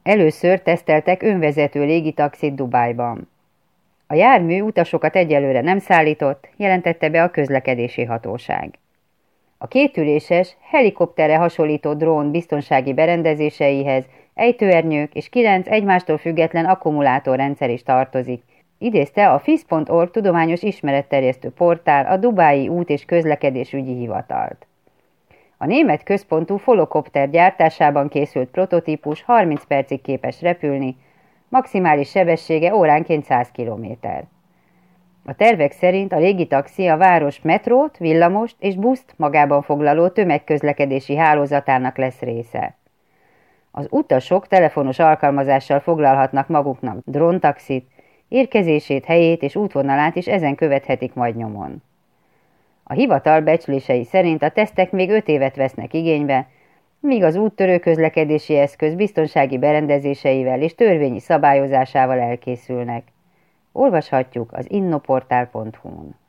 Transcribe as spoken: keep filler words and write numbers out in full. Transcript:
Először teszteltek önvezető légitaxit Dubájban. A jármű utasokat egyelőre nem szállított, jelentette be a közlekedési hatóság. A kétüléses, helikopterre hasonlító drón biztonsági berendezéseihez ejtőernyők és kilenc egymástól független akkumulátorrendszer is tartozik, idézte a fisz pont org tudományos ismeretterjesztő portál a Dubái Út- és Közlekedésügyi Hivatalt. A német központú Volocopter gyártásában készült prototípus harminc percig képes repülni, maximális sebessége óránként száz kilométer. A tervek szerint a légitaxi a város metrót, villamost és buszt magában foglaló tömegközlekedési hálózatának lesz része. Az utasok telefonos alkalmazással foglalhatnak maguknak dróntaxit, érkezését, helyét és útvonalát is ezen követhetik majd nyomon. A hivatal becslései szerint a tesztek még öt évet vesznek igénybe, míg az úttörő közlekedési eszköz biztonsági berendezéseivel és törvényi szabályozásával elkészülnek. Olvashatjuk az innoportál pont hu-n.